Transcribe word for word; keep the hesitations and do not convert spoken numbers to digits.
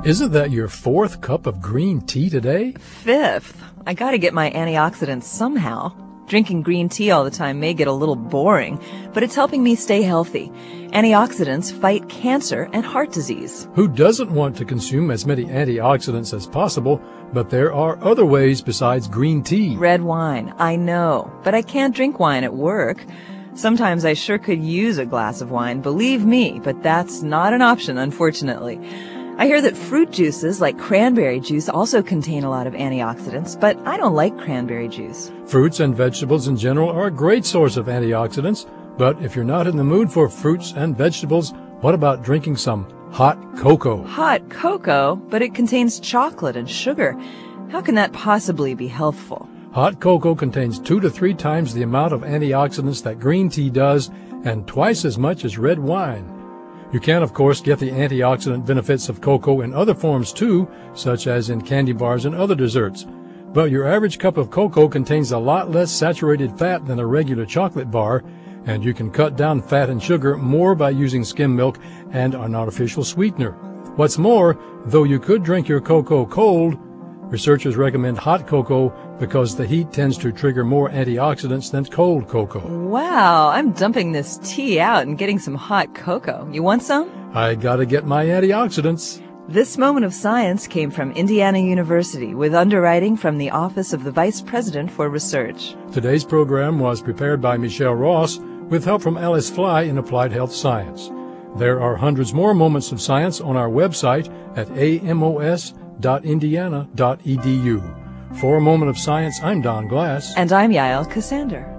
Isn't that your fourth cup of green tea today? Fifth. I gotta get my antioxidants somehow. Drinking green tea all the time may get a little boring, but it's helping me stay healthy. Antioxidants fight cancer and heart disease. Who doesn't want to consume as many antioxidants as possible? But there are other ways besides green tea. Red wine, I know, but I can't drink wine at work. Sometimes I sure could use a glass of wine, believe me, but that's not an option, unfortunately. I hear that fruit juices like cranberry juice also contain a lot of antioxidants, but I don't like cranberry juice. Fruits and vegetables in general are a great source of antioxidants, but if you're not in the mood for fruits and vegetables, what about drinking some hot cocoa? Hot cocoa? But it contains chocolate and sugar. How can that possibly be healthful? Hot cocoa contains two to three times the amount of antioxidants that green tea does, and twice as much as red wine. You can, of course, get the antioxidant benefits of cocoa in other forms too, such as in candy bars and other desserts. But your average cup of cocoa contains a lot less saturated fat than a regular chocolate bar, and you can cut down fat and sugar more by using skim milk and an artificial sweetener. What's more, though you could drink your cocoa cold, researchers recommend hot cocoa because the heat tends to trigger more antioxidants than cold cocoa. Wow, I'm dumping this tea out and getting some hot cocoa. You want some? I gotta get my antioxidants. This moment of science came from Indiana University with underwriting from the Office of the Vice President for Research. Today's program was prepared by Michelle Ross with help from Alice Fly in Applied Health Science. There are hundreds more moments of science on our website at a m o s dot indiana dot e d u. For A Moment of Science, I'm Don Glass. And I'm Yael Cassander.